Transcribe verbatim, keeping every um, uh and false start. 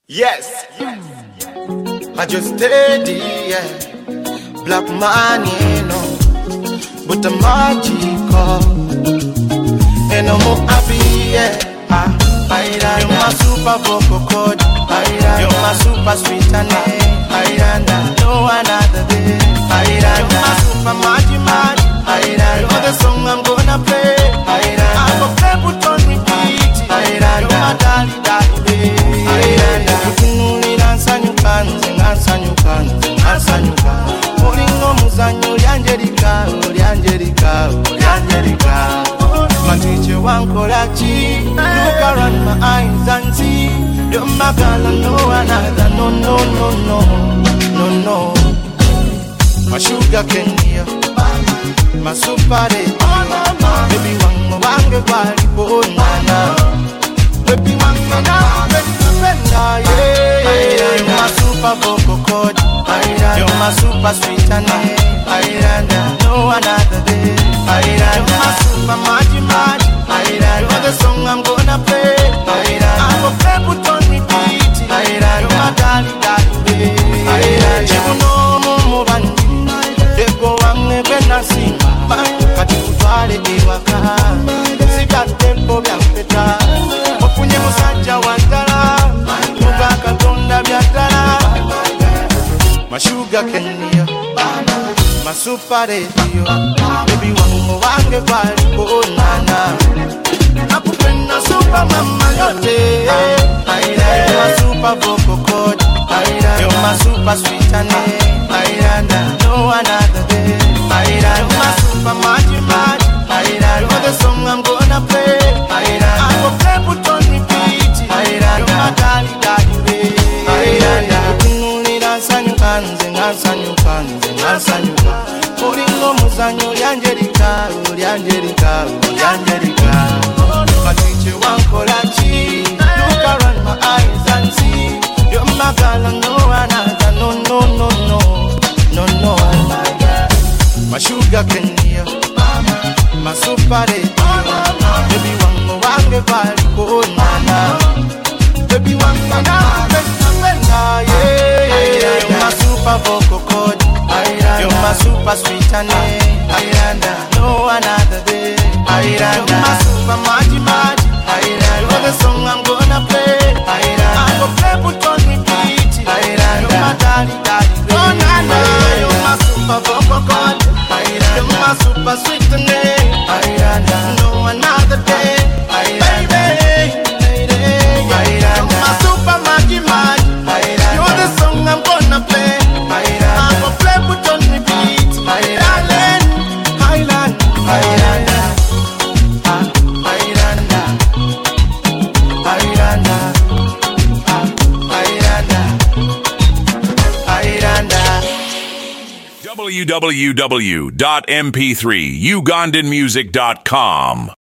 Yes, yes. I just steady, yeah. Black man, you know, but the magical, and I'm more happy, yeah. Ah, I you're my super vocal cord, you're my super sweet and I no another day. You're my super magic, magic. You know the song I'm gonna play. I'm a play put on repeat. You're my daddy, daddy. Nsanyukanze ngansanyukanze ngansanyuka mulingo muzanyo lyanjerika lyanjerika lyanjerika matiche wankola chi look around my eyes and see you're my girl and no another no no no no no no my sugar cane here my super day baby wango wange kwali ponana baby wango na benda yeah you're my super vocal cord, you're my super sweet and I no another day. You're my super magic, magic. You're the song I'm gonna play. I'm a play put on repeat. You're my darling, darling. You know mo bandi, deko wange bena simba, kati utwale iwaka, sija tempo bya mpeta, ofunye musajja wantala. My sugar cane here, my super radio. Baby, one more wange kwali ponana. Nakupenda super mama yote. You're my super vocal cord, you're my super sweet and I no another day. You're my super magic, magic. You're the song I'm gonna play. I'm gonna play put on repeat. You're my daddy, daddy. Nsanyukanze ngansanyukanze ngansanyuka mulingo muzanyo lyanjerika lyanjerika lyanjerika matiche wankola chi look around my eyes and see you're my girl and no another no no no no no no my sugar cane here my super radio baby wango wange kwali ponana baby wango na benda yeah you're my super vocal cord, you're my super sweet and I no another day. You're my super magic, magic. You're the song I'm gonna play. I'm gonna play put on repeat. You're my daddy, daddy. Oh na na, you're my super vocal cord, you're my super sweet and I no another day. Baby, you're my super magic, magic. You're the song I'm gonna play. I'm gonna play put on repeat. Island, island, island, island, island, island. w w w dot m p three ugandan music dot com